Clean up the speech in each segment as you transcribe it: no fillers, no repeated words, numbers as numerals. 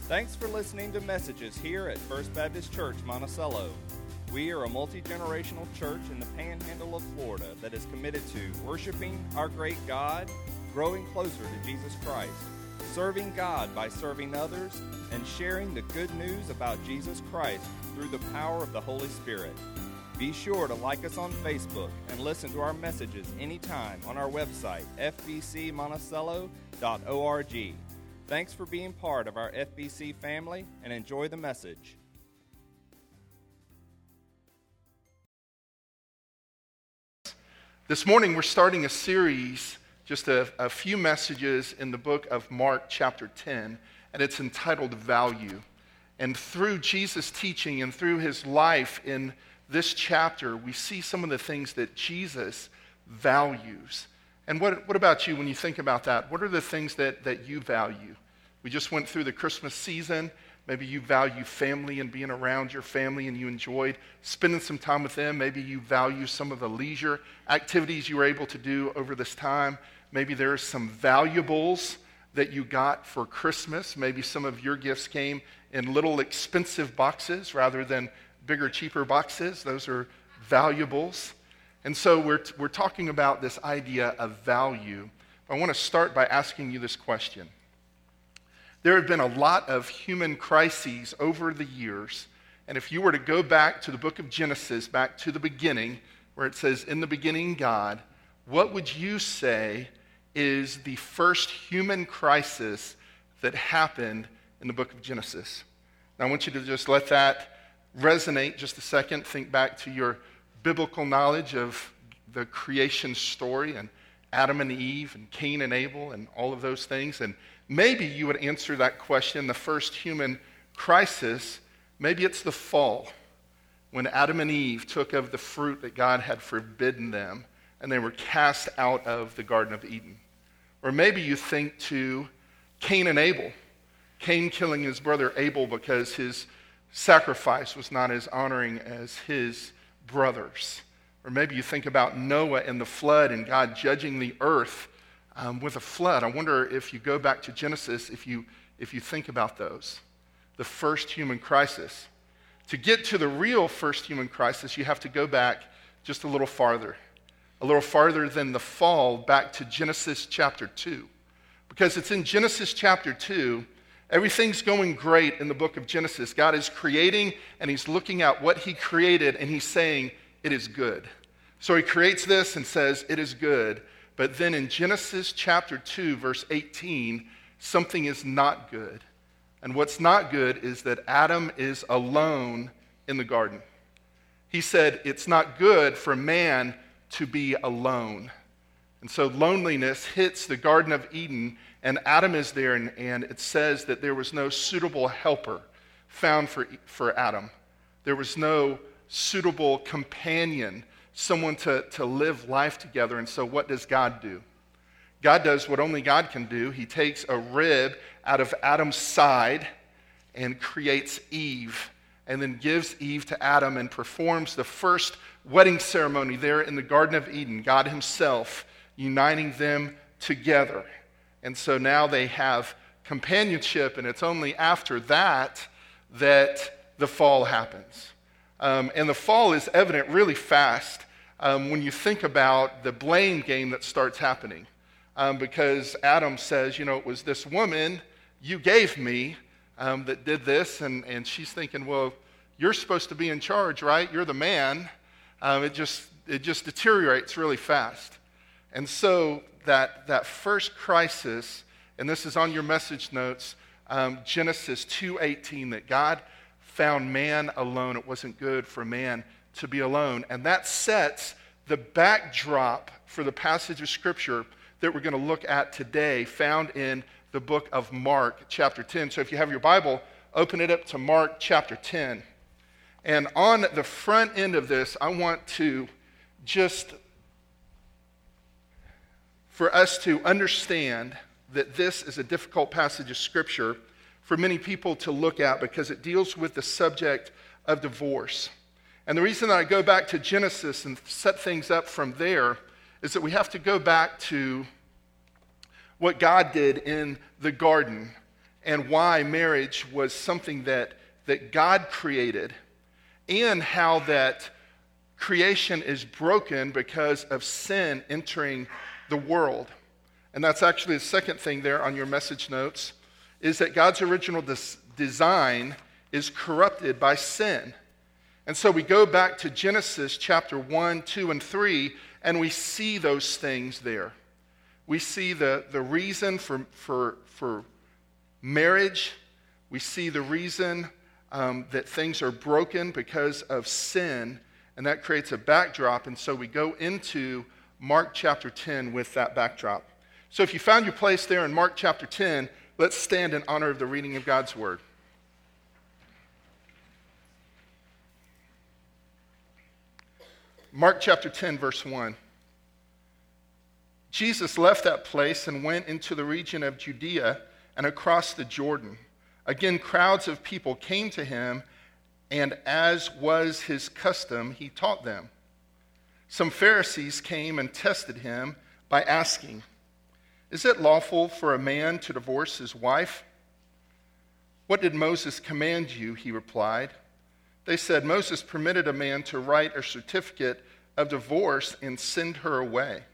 Thanks for listening to messages here at First Baptist Church, Monticello. We are a multi-generational church in the panhandle of Florida that is committed to worshiping our great God, growing closer to Jesus Christ, serving God by serving others, and sharing the good news about Jesus Christ through the power of the Holy Spirit. Be sure to like us on Facebook and listen to our messages anytime on our website, fbcmonticello.org. Thanks for being part of our FBC family, and enjoy the message. This morning we're starting a series, just a few messages in the book of Mark chapter 10, and it's entitled Value. And through Jesus' teaching and through his life in this chapter, we see some of the things that Jesus values. And what about you when you think about that? What are the things that you value? We just went through the Christmas season. Maybe you value family and being around your family and you enjoyed spending some time with them. Maybe you value some of the leisure activities you were able to do over this time. Maybe there are some valuables that you got for Christmas. Maybe some of your gifts came in little expensive boxes rather than bigger, cheaper boxes. Those are valuables. And so we're talking about this idea of value. I want to start by asking you this question. There have been a lot of human crises over the years, and if you were to go back to the book of Genesis, back to the beginning, where it says, "In the beginning, God," what would you say is the first human crisis that happened in the book of Genesis? Now, I want you to just let that resonate just a second. Think back to your biblical knowledge of the creation story and Adam and Eve and Cain and Abel and all of those things. And maybe you would answer that question, the first human crisis, maybe it's the fall, when Adam and Eve took of the fruit that God had forbidden them and they were cast out of the Garden of Eden. Or maybe you think to Cain and Abel, Cain killing his brother Abel because his sacrifice was not as honoring as his brothers. Or maybe you think about Noah and the flood and God judging the earth with a flood. I wonder if you go back to Genesis, if you think about those, the first human crisis. To get to the real first human crisis, you have to go back just a little farther than the fall, back to Genesis chapter 2. Because it's in Genesis chapter 2, everything's going great in the book of Genesis. God is creating, and he's looking at what he created, and he's saying, it is good. So he creates this and says, it is good. But then in Genesis chapter 2, verse 18, something is not good. And what's not good is that Adam is alone in the garden. He said, it's not good for man to be alone. And so loneliness hits the Garden of Eden, and Adam is there, and it says that there was no suitable helper found for Adam. There was no suitable companion, someone to live life together. And so what does God do? God does what only God can do. He takes a rib out of Adam's side and creates Eve, and then gives Eve to Adam and performs the first wedding ceremony there in the Garden of Eden, God himself uniting them together. And so now they have companionship, and it's only after that that the fall happens. And the fall is evident really fast when you think about the blame game that starts happening. Because Adam says, it was this woman you gave me that did this, and she's thinking, well, you're supposed to be in charge, right? You're the man. It just deteriorates really fast. And so that first crisis, and this is on your message notes, Genesis 2:18, that God found man alone. It wasn't good for man to be alone. And that sets the backdrop for the passage of Scripture that we're going to look at today, found in the book of Mark, chapter 10. So if you have your Bible, open it up to Mark, chapter 10. And on the front end of this, I want to for us to understand that this is a difficult passage of Scripture for many people to look at because it deals with the subject of divorce. And the reason that I go back to Genesis and set things up from there is that we have to go back to what God did in the garden and why marriage was something that God created, and how that creation is broken because of sin entering the world. And that's actually the second thing there on your message notes, is that God's original design is corrupted by sin. And so we go back to Genesis chapter 1, 2, and 3, and we see those things there. We see the reason for marriage. We see the reason that things are broken because of sin, and that creates a backdrop. And so we go into Mark chapter 10 with that backdrop. So if you found your place there in Mark chapter 10, let's stand in honor of the reading of God's word. Mark chapter 10, verse 1. Jesus left that place and went into the region of Judea and across the Jordan. Again, crowds of people came to him, and as was his custom, he taught them. Some Pharisees came and tested him by asking, "Is it lawful for a man to divorce his wife?" "What did Moses command you?" he replied. They said, "Moses permitted a man to write a certificate of divorce and send her away."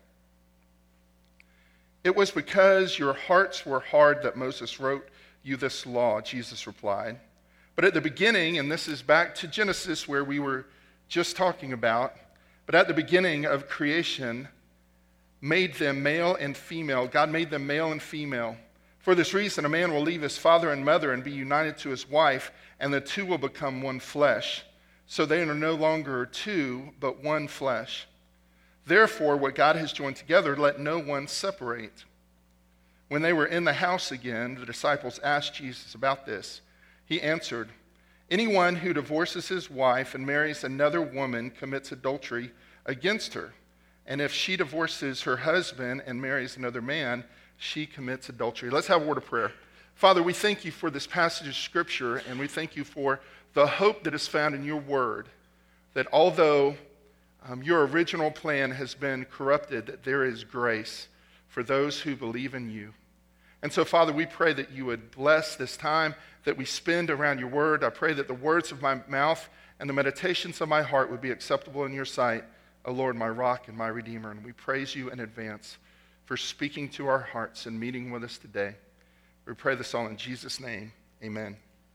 "It was because your hearts were hard that Moses wrote you this law," Jesus replied. "But at the beginning," and this is back to Genesis where we were just talking about, but at the beginning of creation, made them male and female. God made them male and female. "For this reason, a man will leave his father and mother and be united to his wife, and the two will become one flesh. So they are no longer two, but one flesh. Therefore, what God has joined together, let no one separate." When they were in the house again, the disciples asked Jesus about this. He answered, "Anyone who divorces his wife and marries another woman commits adultery against her. And if she divorces her husband and marries another man, she commits adultery." Let's have a word of prayer. Father, we thank you for this passage of Scripture, and we thank you for the hope that is found in your word, that although your original plan has been corrupted, that there is grace for those who believe in you. And so, Father, we pray that you would bless this time that we spend around your word. I pray that the words of my mouth and the meditations of my heart would be acceptable in your sight, O Lord, my rock and my redeemer. And we praise you in advance for speaking to our hearts and meeting with us today. We pray this all in Jesus' name. Amen.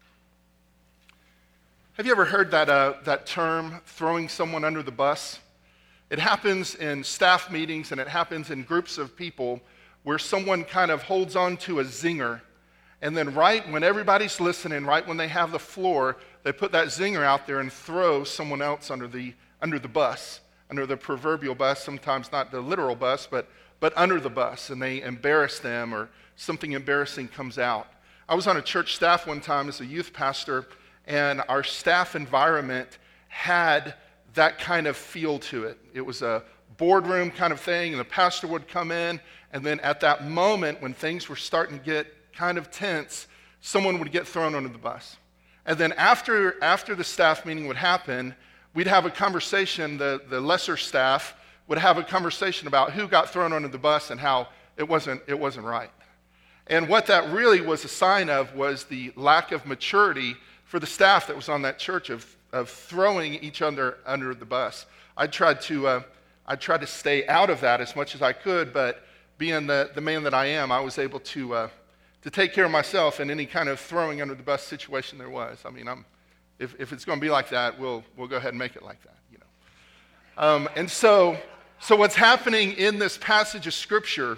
Have you ever heard that term, throwing someone under the bus? It happens in staff meetings, and it happens in groups of people where someone kind of holds on to a zinger, and then right when everybody's listening, right when they have the floor, they put that zinger out there and throw someone else under the bus, under the proverbial bus, sometimes not the literal bus, but under the bus, and they embarrass them, or something embarrassing comes out. I was on a church staff one time as a youth pastor, and our staff environment had that kind of feel to it. It was a boardroom kind of thing, and the pastor would come in, and then at that moment when things were starting to get kind of tense, someone would get thrown under the bus. And then after the staff meeting would happen, we'd have a conversation, the lesser staff would have a conversation about who got thrown under the bus and how it wasn't right. And what that really was a sign of was the lack of maturity for the staff that was on that church of throwing each other under the bus. I tried to stay out of that as much as I could, but being the man that I am, I was able to take care of myself in any kind of throwing under the bus situation there was. I mean, if it's going to be like that, we'll go ahead and make it like that, you know. And so what's happening in this passage of Scripture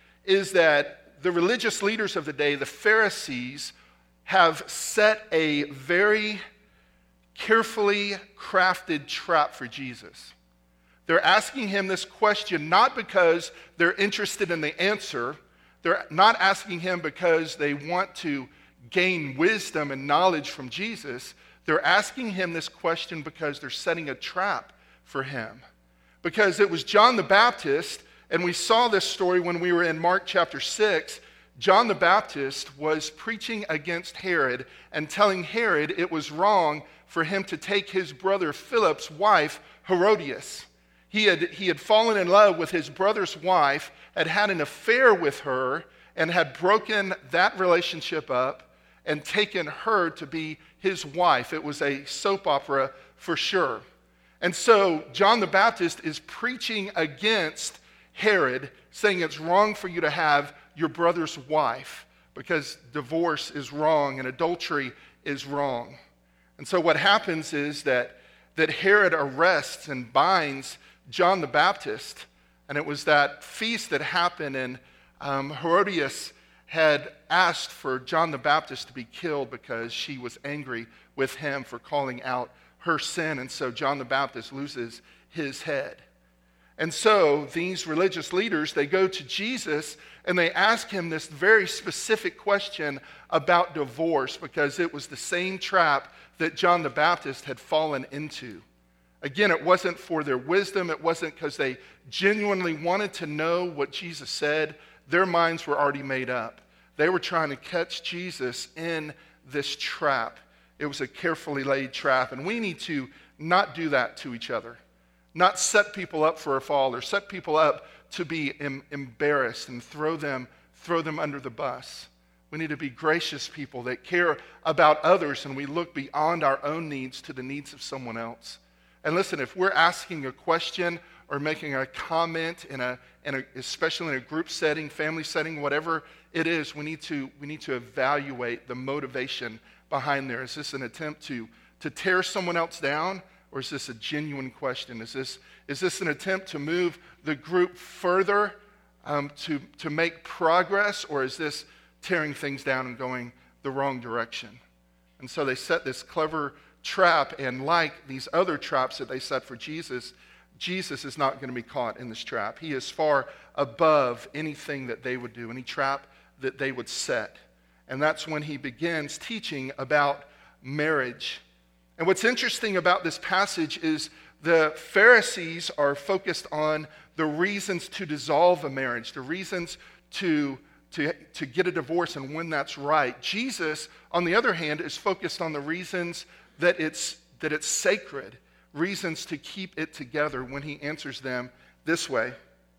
is that the religious leaders of the day, the Pharisees, have set a very carefully crafted trap for Jesus. They're asking him this question not because they're interested in the answer. They're not asking him because they want to gain wisdom and knowledge from Jesus. They're asking him this question because they're setting a trap for him. Because it was John the Baptist, and we saw this story when we were in Mark chapter 6. John the Baptist was preaching against Herod and telling Herod it was wrong for him to take his brother Philip's wife, Herodias. He had fallen in love with his brother's wife, had an affair with her, and had broken that relationship up and taken her to be his wife. It was a soap opera for sure. And so John the Baptist is preaching against Herod, saying it's wrong for you to have your brother's wife because divorce is wrong and adultery is wrong. And so what happens is that Herod arrests and binds John the Baptist. And it was that feast that happened, and Herodias had asked for John the Baptist to be killed because she was angry with him for calling out her sin. And so John the Baptist loses his head. And so these religious leaders, they go to Jesus and they ask him this very specific question about divorce because it was the same trap that John the Baptist had fallen into. Again, it wasn't for their wisdom. It wasn't because they genuinely wanted to know what Jesus said. Their minds were already made up. They were trying to catch Jesus in this trap. It was a carefully laid trap, and we need to not do that to each other. Not set people up for a fall or set people up to be embarrassed and throw them under the bus. We need to be gracious people that care about others, and we look beyond our own needs to the needs of someone else. And listen, if we're asking a question or making a comment especially in a group setting, family setting, whatever it is, we need to evaluate the motivation behind there. Is this an attempt to tear someone else down, or is this a genuine question? Is this an attempt to move the group further, to make progress, or is this tearing things down and going the wrong direction? And so they set this clever trap, and like these other traps that they set for Jesus, Jesus is not going to be caught in this trap. He is far above anything that they would do, any trap that they would set. And that's when he begins teaching about marriage. And what's interesting about this passage is the Pharisees are focused on the reasons to dissolve a marriage, the reasons to get a divorce and when that's right. Jesus, on the other hand, is focused on the reasons that it's sacred, reasons to keep it together, when he answers them this way.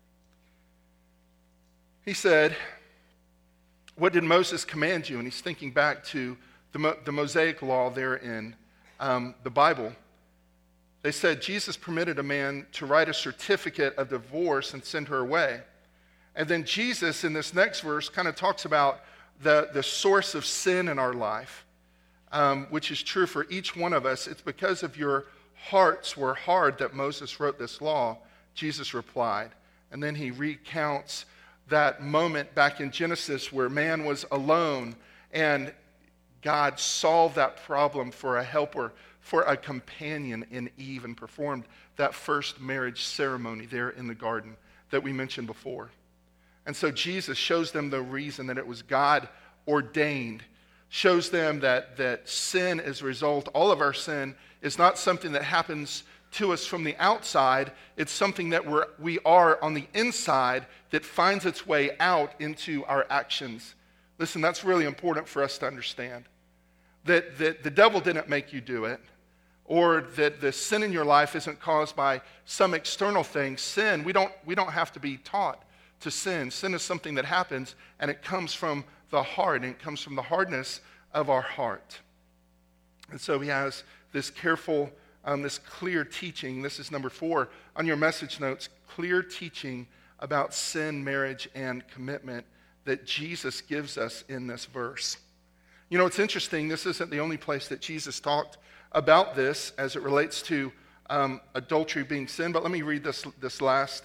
He said, "What did Moses command you?" And he's thinking back to the Mosaic law there in the Bible. They said Jesus permitted a man to write a certificate of divorce and send her away. And then Jesus, in this next verse, kind of talks about the source of sin in our life, which is true for each one of us. It's because of your hearts were hard that Moses wrote this law, Jesus replied. And then he recounts that moment back in Genesis where man was alone and God solved that problem for a helper, for a companion in Eve, and performed that first marriage ceremony there in the garden that we mentioned before. And so Jesus shows them the reason that it was God ordained, shows them that sin as a result, all of our sin, is not something that happens to us from the outside. It's something that we are on the inside that finds its way out into our actions. Listen, that's really important for us to understand. That the devil didn't make you do it, or that the sin in your life isn't caused by some external thing. Sin, we don't have to be taught to sin. Sin is something that happens, and it comes from the heart, and it comes from the hardness of our heart. And so he has this careful, this clear teaching. This is number 4 on your message notes, clear teaching about sin, marriage, and commitment that Jesus gives us in this verse. You know, it's interesting, this isn't the only place that Jesus talked about this as it relates to adultery being sin, but let me read this last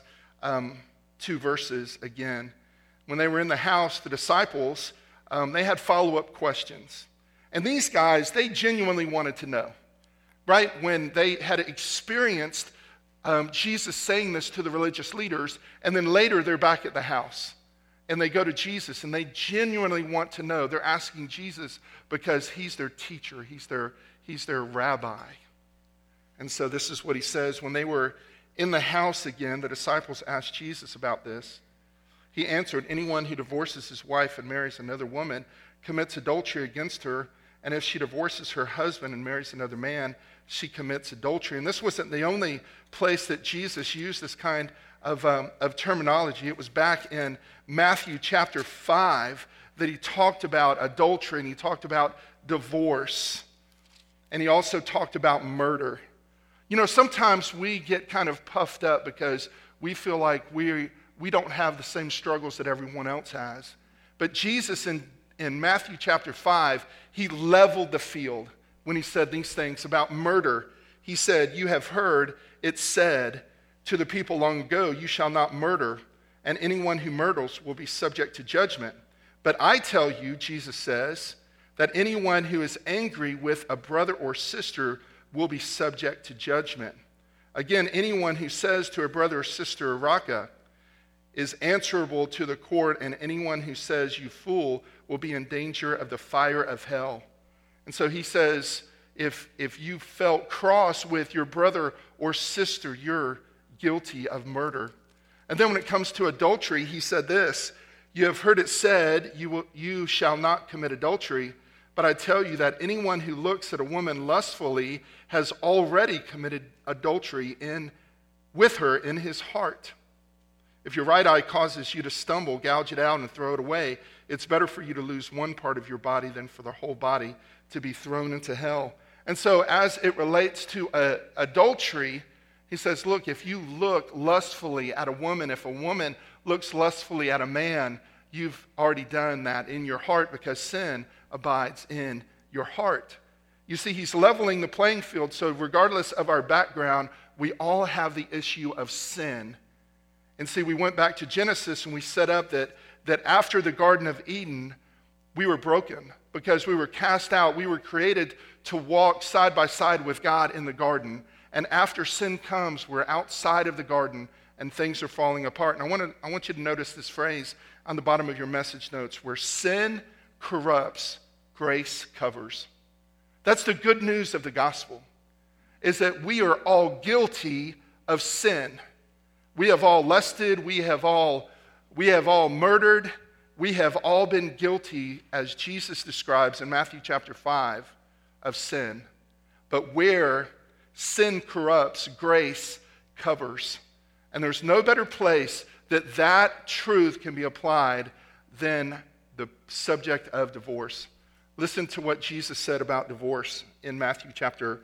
2 verses again. When they were in the house, the disciples, they had follow-up questions. And these guys, they genuinely wanted to know, right? When they had experienced Jesus saying this to the religious leaders, and then later they're back at the house. And they go to Jesus, and they genuinely want to know. They're asking Jesus because he's their teacher. He's their rabbi. And so this is what he says. When they were in the house again, the disciples asked Jesus about this. He answered, "Anyone who divorces his wife and marries another woman commits adultery against her. And if she divorces her husband and marries another man, she commits adultery." And this wasn't the only place that Jesus used this kind of terminology. It was back in Matthew chapter 5 that he talked about adultery, and he talked about divorce, and he also talked about murder. You know, sometimes we get kind of puffed up because we feel like we don't have the same struggles that everyone else has. But Jesus in Matthew chapter 5, he leveled the field when he said these things about murder. He said, "You have heard it said to the people long ago, 'You shall not murder, and anyone who murders will be subject to judgment.' But I tell you," Jesus says, "that anyone who is angry with a brother or sister will be subject to judgment. Again, anyone who says to a brother or sister, 'Raka,' is answerable to the court, and anyone who says, 'You fool,' will be in danger of the fire of hell." And so he says, if you felt cross with your brother or sister, you're guilty of murder. And then when it comes to adultery, he said this, "You have heard it said, you shall not commit adultery. But I tell you that anyone who looks at a woman lustfully has already committed adultery with her in his heart. If your right eye causes you to stumble, gouge it out and throw it away. It's better for you to lose one part of your body than for the whole body to be thrown into hell." And so as it relates to adultery, he says, look, if you look lustfully at a woman, if a woman looks lustfully at a man, you've already done that in your heart because sin abides in your heart. You see, he's leveling the playing field, so regardless of our background, we all have the issue of sin. And see, we went back to Genesis and we set up that after the Garden of Eden, we were broken because we were cast out. We were created to walk side by side with God in the garden. And after sin comes, we're outside of the garden and things are falling apart. And I want you to notice this phrase on the bottom of your message notes, where sin corrupts, grace covers. That's the good news of the gospel, is that we are all guilty of sin. We have all lusted, we have all murdered, we have all been guilty, as Jesus describes in Matthew chapter 5, of sin. But where sin corrupts, grace covers. And there's no better place that truth can be applied than the subject of divorce. Listen to what Jesus said about divorce in Matthew chapter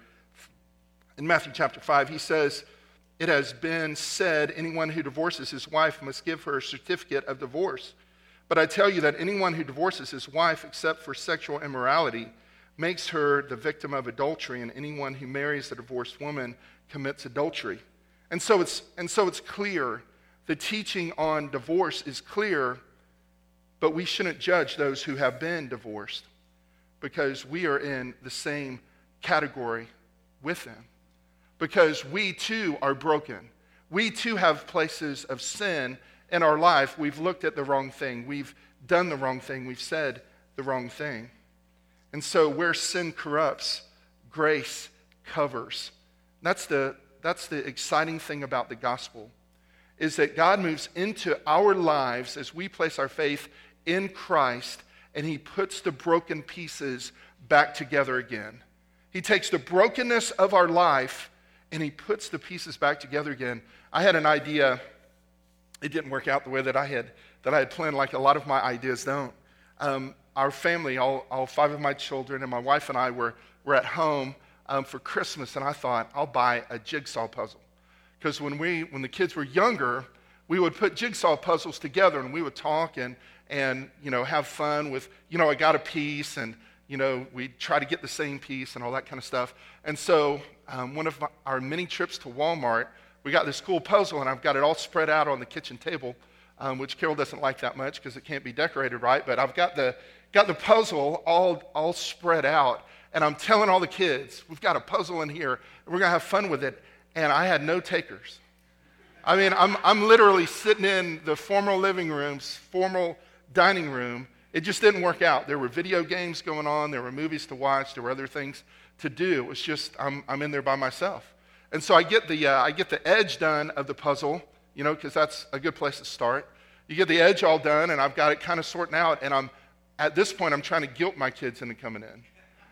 5. He says, "It has been said, anyone who divorces his wife must give her a certificate of divorce. But I tell you that anyone who divorces his wife except for sexual immorality makes her the victim of adultery, and anyone who marries a divorced woman commits adultery." And so it's clear. The teaching on divorce is clear, but we shouldn't judge those who have been divorced because we are in the same category with them. Because we too are broken. We too have places of sin in our life. We've looked at the wrong thing. We've done the wrong thing. We've said the wrong thing. And so where sin corrupts, grace covers. That's the exciting thing about the gospel, is that God moves into our lives as we place our faith in Christ, and he puts the broken pieces back together again. He takes the brokenness of our life and he puts the pieces back together again. I had an idea. It didn't work out the way that I had planned, like a lot of my ideas don't. Our family, all 5 of my children and my wife and I were at home for Christmas, and I thought, I'll buy a jigsaw puzzle. Because when the kids were younger, we would put jigsaw puzzles together, and we would talk and have fun with, I got a piece, and we'd try to get the same piece and all that kind of stuff. And so one of our many trips to Walmart, we got this cool puzzle, and I've got it all spread out on the kitchen table, which Carol doesn't like that much because it can't be decorated right. But I've got the puzzle all spread out, and I'm telling all the kids, we've got a puzzle in here, and we're going to have fun with it. And I had no takers. I mean, I'm literally sitting in the formal living room's formal dining room. It just didn't work out. There were video games going on. There were movies to watch. There were other things to do. It was just, I'm in there by myself. And so I get the edge done of the puzzle, because that's a good place to start. You get the edge all done, and I've got it kind of sorting out. And at this point, I'm trying to guilt my kids into coming in.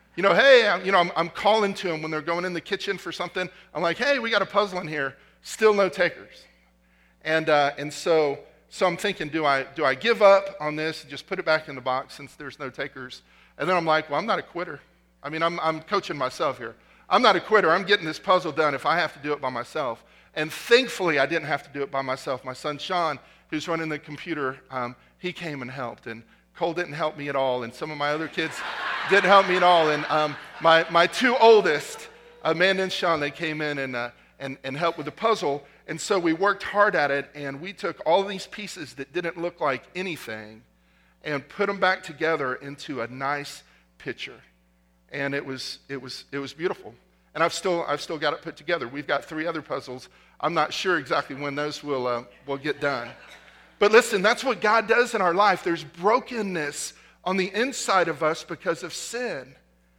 I'm calling to them when they're going in the kitchen for something. I'm like, hey, we got a puzzle in here. Still no takers. And so I'm thinking, do I give up on this and just put it back in the box since there's no takers? And then I'm like, well, I'm not a quitter. I mean, I'm coaching myself here. I'm not a quitter. I'm getting this puzzle done if I have to do it by myself. And thankfully, I didn't have to do it by myself. My son, Sean, who's running the computer, he came and helped. And Cole didn't help me at all. And some of my other kids didn't help me at all. And my two oldest, Amanda and Sean, they came in and helped with the puzzle. And so we worked hard at it. And we took all these pieces that didn't look like anything and put them back together into a nice picture. And it was beautiful. And I've still got it put together. We've got 3 other puzzles. I'm not sure exactly when those will get done. But listen, that's what God does in our life. There's brokenness on the inside of us because of sin.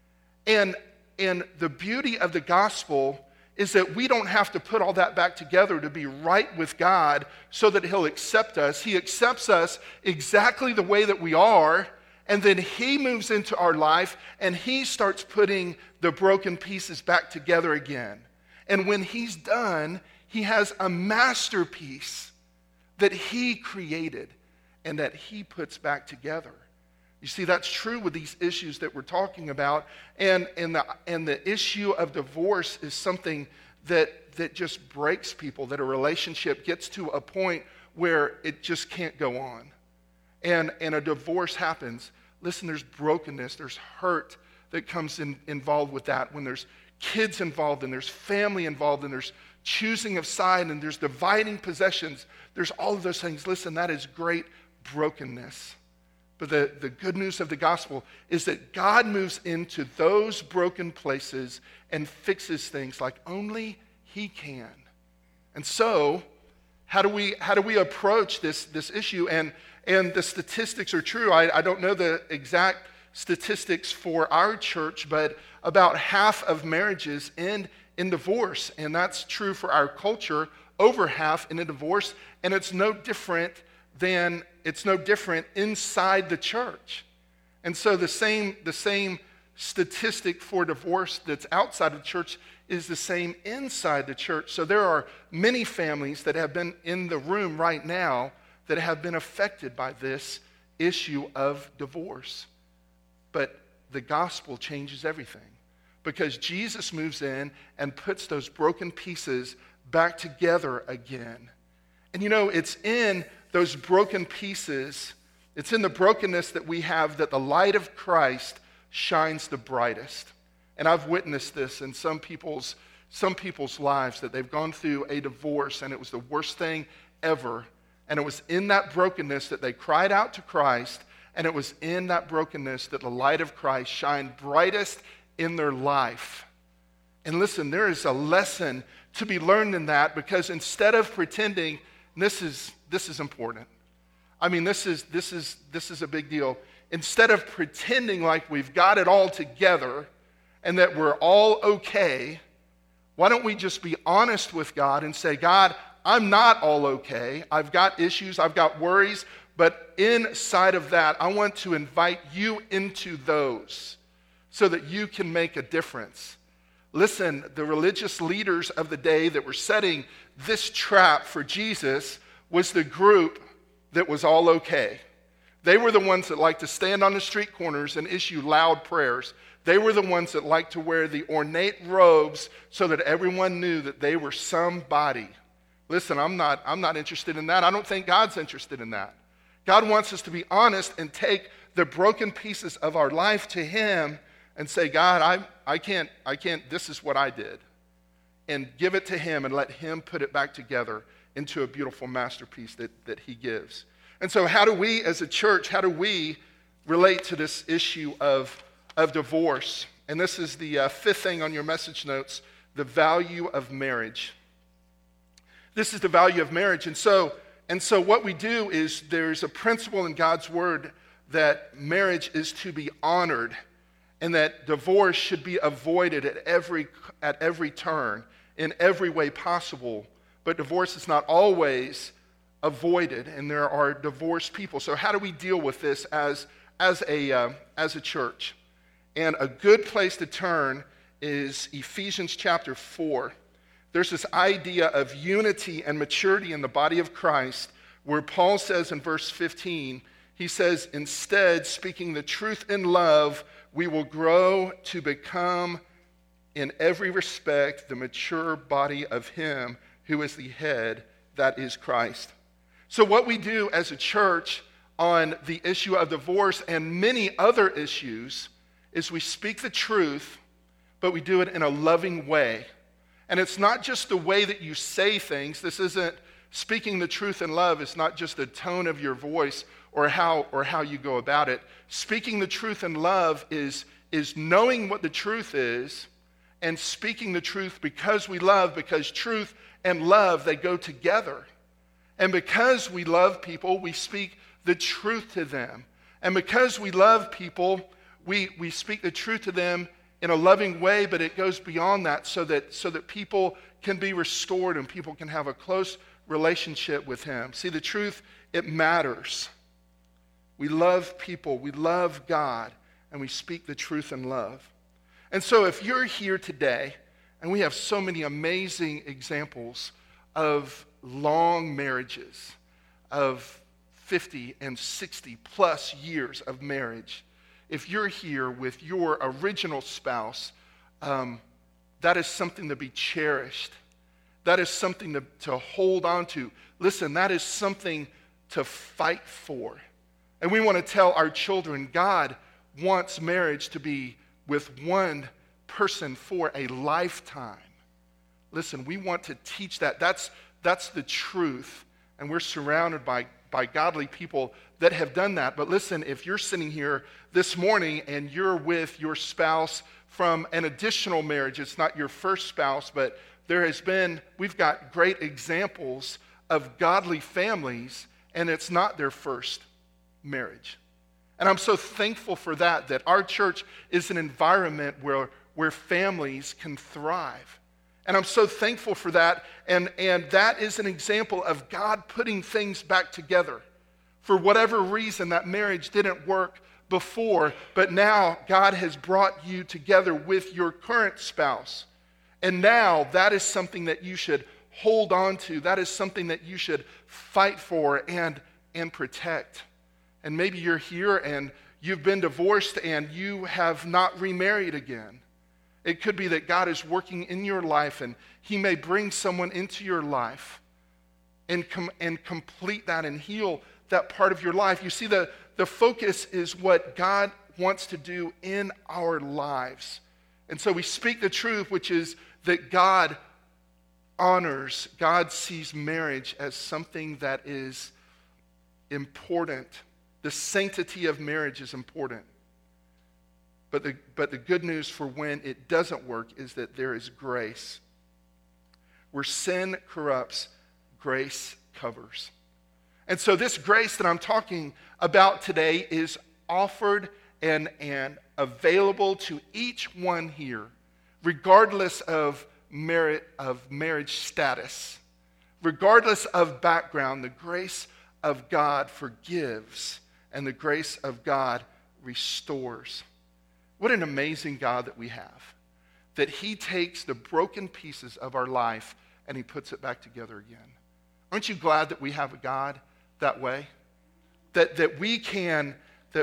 And the beauty of the gospel is that we don't have to put all that back together to be right with God so that he'll accept us. He accepts us exactly the way that we are. And then he moves into our life and he starts putting the broken pieces back together again. And when he's done, he has a masterpiece that he created and that he puts back together. You see, that's true with these issues that we're talking about. And the issue of divorce is something that just breaks people, that a relationship gets to a point where it just can't go on. And a divorce happens. Listen, there's brokenness, there's hurt that comes involved with that. When there's kids involved and there's family involved and there's choosing of side and there's dividing possessions, there's all of those things. Listen, that is great brokenness. But the good news of the gospel is that God moves into those broken places and fixes things like only he can. And so, how do we approach this issue? And the statistics are true. I don't know the exact statistics for our church, but about half of marriages end in divorce. And that's true for our culture, over half in a divorce. And it's no different inside the church. And so the same statistic for divorce that's outside of the church is the same inside the church. So there are many families that have been in the room right now that have been affected by this issue of divorce. But the gospel changes everything because Jesus moves in and puts those broken pieces back together again. And you know, it's in those broken pieces, it's in the brokenness that we have that the light of Christ shines the brightest. And I've witnessed this in some people's lives, that they've gone through a divorce and it was the worst thing ever. And it was in that brokenness that they cried out to Christ, and it was in that brokenness that the light of Christ shined brightest in their life. And listen, there is a lesson to be learned in that, because instead of pretending, this is important. I mean, this is a big deal. Instead of pretending like we've got it all together and that we're all okay, why don't we just be honest with God and say, God, I'm not all okay. I've got issues, I've got worries, but inside of that, I want to invite you into those so that you can make a difference. Listen, the religious leaders of the day that were setting this trap for Jesus was the group that was all okay. They were the ones that liked to stand on the street corners and issue loud prayers. They were the ones that liked to wear the ornate robes so that everyone knew that they were somebody. Listen, I'm not interested in that. I don't think God's interested in that. God wants us to be honest and take the broken pieces of our life to him and say, God, I can't, this is what I did. And give it to him and let him put it back together into a beautiful masterpiece that he gives. And so how do we as a church, how do we relate to this issue of divorce? And this is the fifth thing on your message notes, the value of marriage. This is the value of marriage. And so what we do is there's a principle in God's word that marriage is to be honored and that divorce should be avoided at every turn, in every way possible. But divorce is not always avoided, and there are divorced people. So how do we deal with this as a church? And a good place to turn is Ephesians chapter 4. there's this idea of unity and maturity in the body of Christ, where Paul says in verse 15, he says, instead, speaking the truth in love, we will grow to become, in every respect, the mature body of him who is the head, that is Christ. So what we do as a church on the issue of divorce and many other issues is we speak the truth, but we do it in a loving way. And it's not just the way that you say things. This isn't speaking the truth in love. It's not just the tone of your voice or how you go about it. Speaking the truth in love is knowing what the truth is and speaking the truth because we love, because truth and love, they go together. And because we love people, we speak the truth to them. And because we love people, we speak the truth to them in a loving way, but it goes beyond that so that people can be restored and people can have a close relationship with him. See, the truth, it matters. We love people, we love God, and we speak the truth in love. And so if you're here today, and we have so many amazing examples of long marriages, of 50 and 60 plus years of marriage, if you're here with your original spouse, that is something to be cherished. That is something to hold on to. Listen, that is something to fight for. And we want to tell our children, God wants marriage to be with one person for a lifetime. Listen, we want to teach that. That's the truth. And we're surrounded by godly people that have done that. But listen, if you're sitting here this morning and you're with your spouse from an additional marriage, it's not your first spouse, but we've got great examples of godly families, and it's not their first marriage. And I'm so thankful for that our church is an environment where families can thrive. And I'm so thankful for that. And that is an example of God putting things back together. For whatever reason, that marriage didn't work before, but now God has brought you together with your current spouse. And now that is something that you should hold on to. That is something that you should fight for and protect. And maybe you're here and you've been divorced and you have not remarried again. It could be that God is working in your life and he may bring someone into your life and complete that and heal that part of your life. You see, the focus is what God wants to do in our lives. And so we speak the truth, which is that God sees marriage as something that is important. The sanctity of marriage is important. But the good news for when it doesn't work is that there is grace. Where sin corrupts, grace covers. And so this grace that I'm talking about today is offered and available to each one here, regardless of marriage status, regardless of background. The grace of God forgives, and the grace of God restores. What an amazing God that we have, that he takes the broken pieces of our life and he puts it back together again. Aren't you glad that we have a God that way? That we can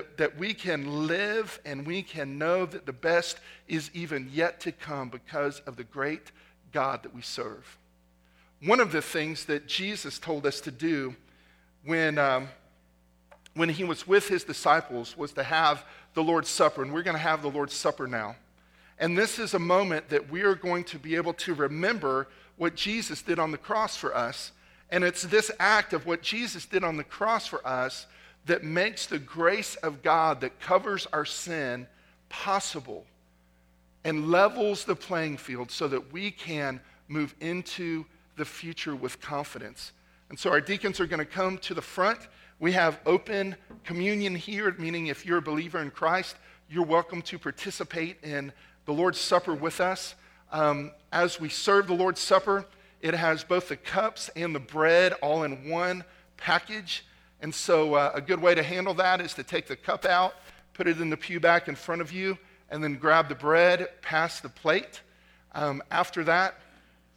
live and we can know that the best is even yet to come because of the great God that we serve. One of the things that Jesus told us to do when he was with his disciples was to have the Lord's Supper, and we're going to have the Lord's Supper now. And this is a moment that we are going to be able to remember what Jesus did on the cross for us. And it's this act of what Jesus did on the cross for us that makes the grace of God that covers our sin possible and levels the playing field so that we can move into the future with confidence. And so our deacons are going to come to the front. We have open communion here, meaning if you're a believer in Christ, you're welcome to participate in the Lord's Supper with us. As we serve the Lord's Supper, it has both the cups and the bread all in one package. And so a good way to handle that is to take the cup out, put it in the pew back in front of you, and then grab the bread, pass the plate after that.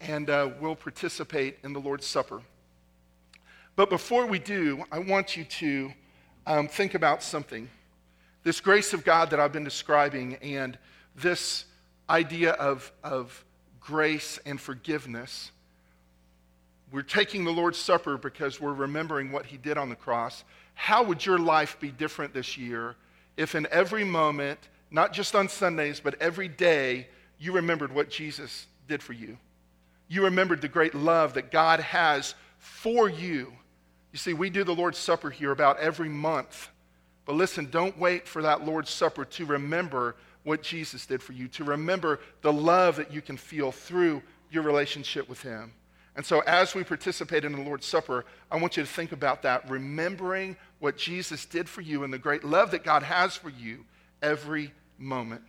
and we'll participate in the Lord's Supper. But before we do, I want you to think about something. This grace of God that I've been describing and this idea of grace and forgiveness. We're taking the Lord's Supper because we're remembering what he did on the cross. How would your life be different this year if in every moment, not just on Sundays, but every day, you remembered what Jesus did for you? You remembered the great love that God has for you. You see, we do the Lord's Supper here about every month. But listen, don't wait for that Lord's Supper to remember what Jesus did for you, to remember the love that you can feel through your relationship with him. And so as we participate in the Lord's Supper, I want you to think about that, remembering what Jesus did for you and the great love that God has for you every moment.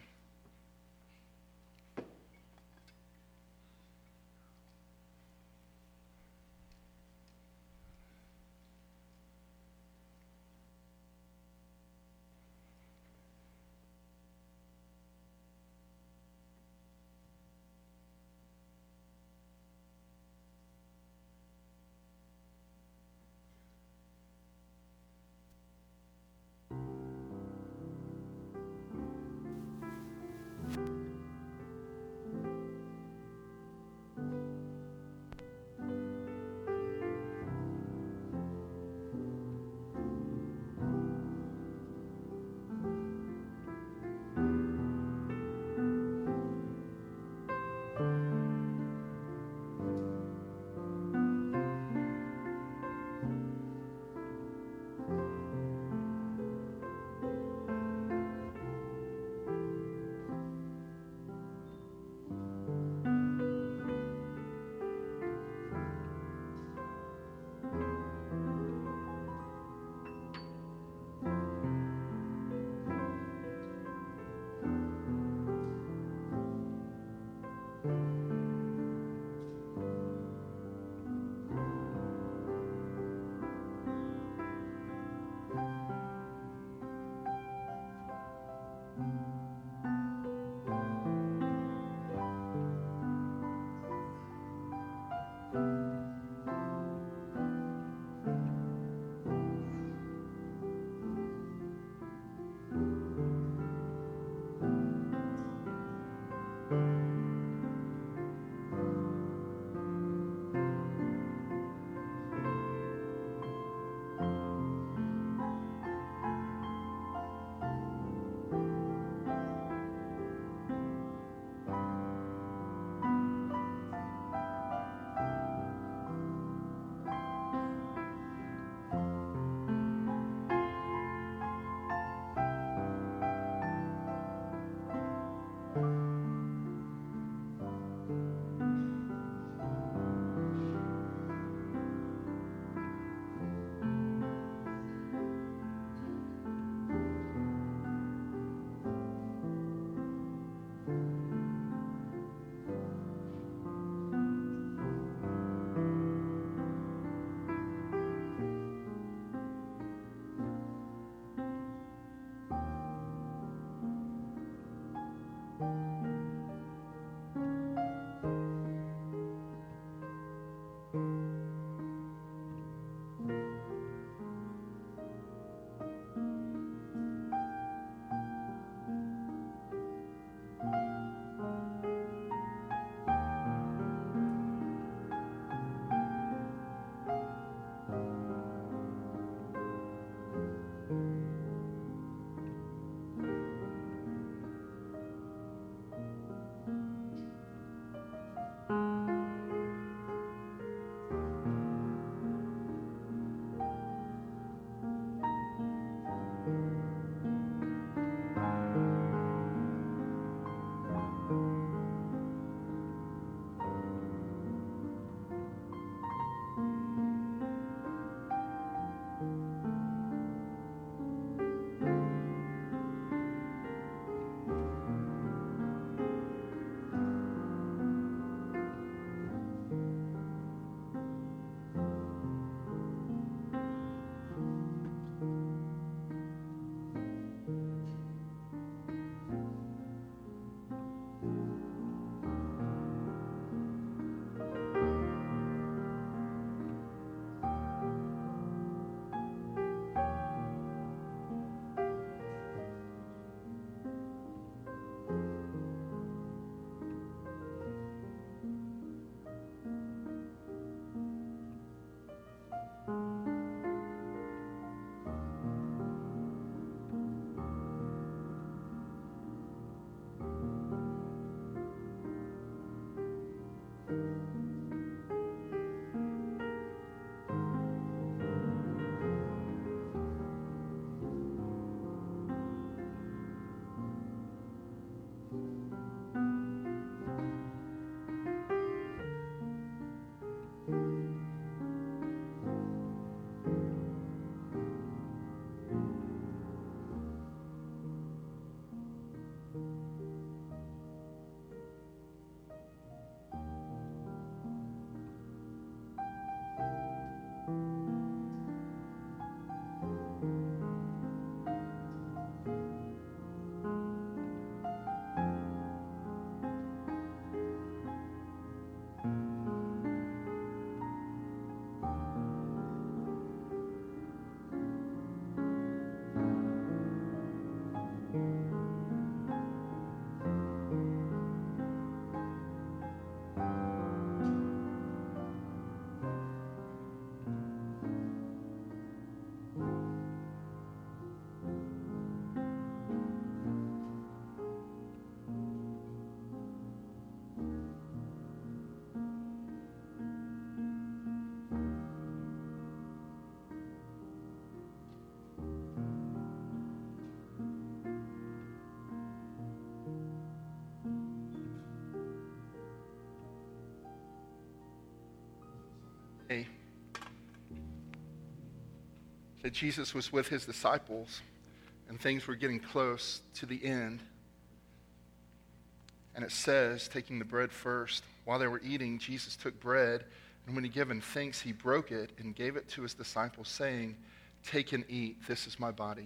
that Jesus was with his disciples and things were getting close to the end. And it says, taking the bread first, while they were eating, Jesus took bread, and when he given thanks, he broke it and gave it to his disciples, saying, "Take and eat, this is my body."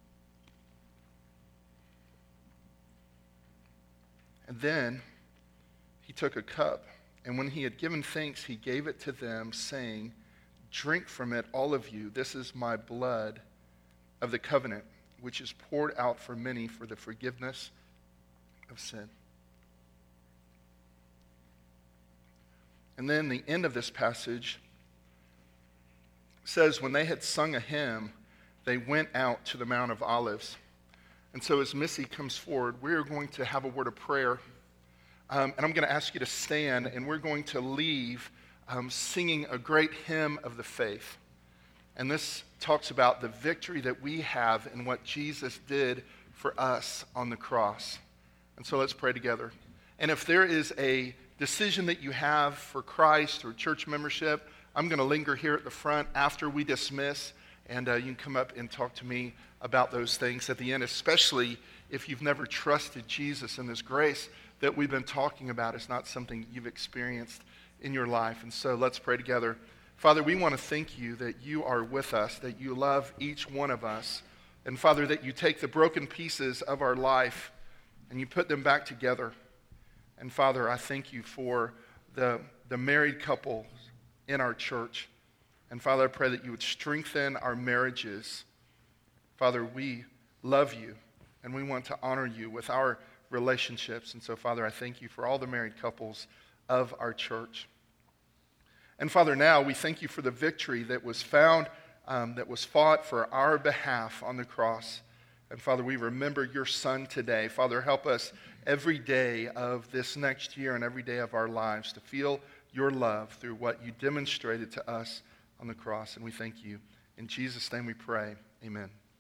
And then he took a cup, and when he had given thanks, he gave it to them, saying, "Drink from it, all of you. This is my blood of the covenant, which is poured out for many for the forgiveness of sin." And then the end of this passage says, when they had sung a hymn, they went out to the Mount of Olives. And so as Missy comes forward, we're going to have a word of prayer. And I'm going to ask you to stand, and we're going to leave singing a great hymn of the faith. And this talks about the victory that we have in what Jesus did for us on the cross. And so let's pray together. And if there is a decision that you have for Christ or church membership, I'm going to linger here at the front after we dismiss, and you can come up and talk to me about those things at the end, especially if you've never trusted Jesus and this grace that we've been talking about is not something you've experienced in your life. And so let's pray together. Father, we want to thank you that you are with us, that you love each one of us, and Father, that you take the broken pieces of our life and you put them back together. And Father, I thank you for the married couples in our church. And Father, I pray that you would strengthen our marriages. Father, we love you and we want to honor you with our relationships. And so, Father, I thank you for all the married couples of our church. And Father, now we thank you for the victory that was found, that was fought for our behalf on the cross. And Father, we remember your Son today. Father, help us every day of this next year and every day of our lives to feel your love through what you demonstrated to us on the cross. And we thank you. In Jesus' name we pray. Amen.